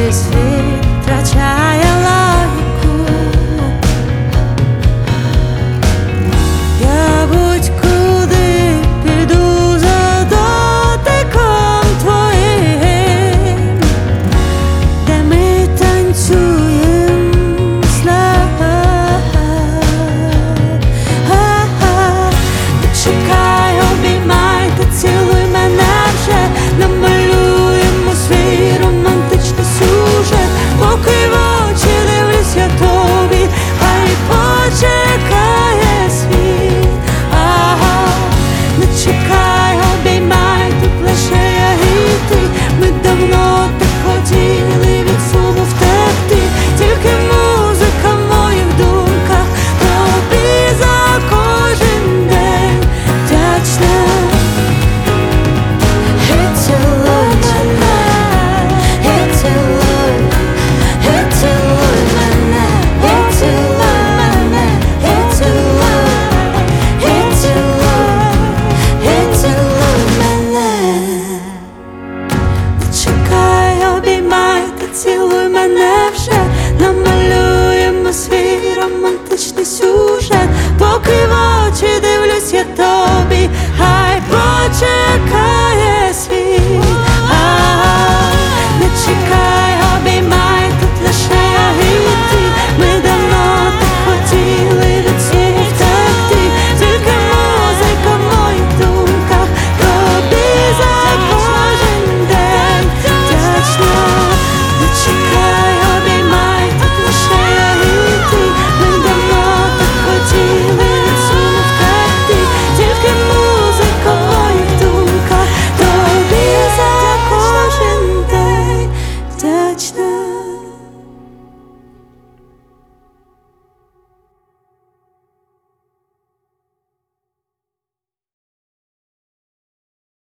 цей світ втрачає логіку. Я будь-куди піду за дотиком твоїм, де ми танцюєм слава. Чекай, обіймай та цілуй мене вже, намалюємо свій романтичний сюжет. Поки в очі дивлюсь я тобі, хай почекає світ. Не чекай, обіймай, тут лише я і ти. Ми давно так хотіли від суму втекти, тільки музика в моїх думках тобі за кожен день вдячна. І цілуй мене, і цілуй, і цілуй мене, і цілуй мене, і цілуй, і цілуй, і цілуй мене. Чекай, обіймай та цілуй мене вже, намалюємо свій романтичний сюжет. Поки в очі дивлюсь я тобі, хай почекай.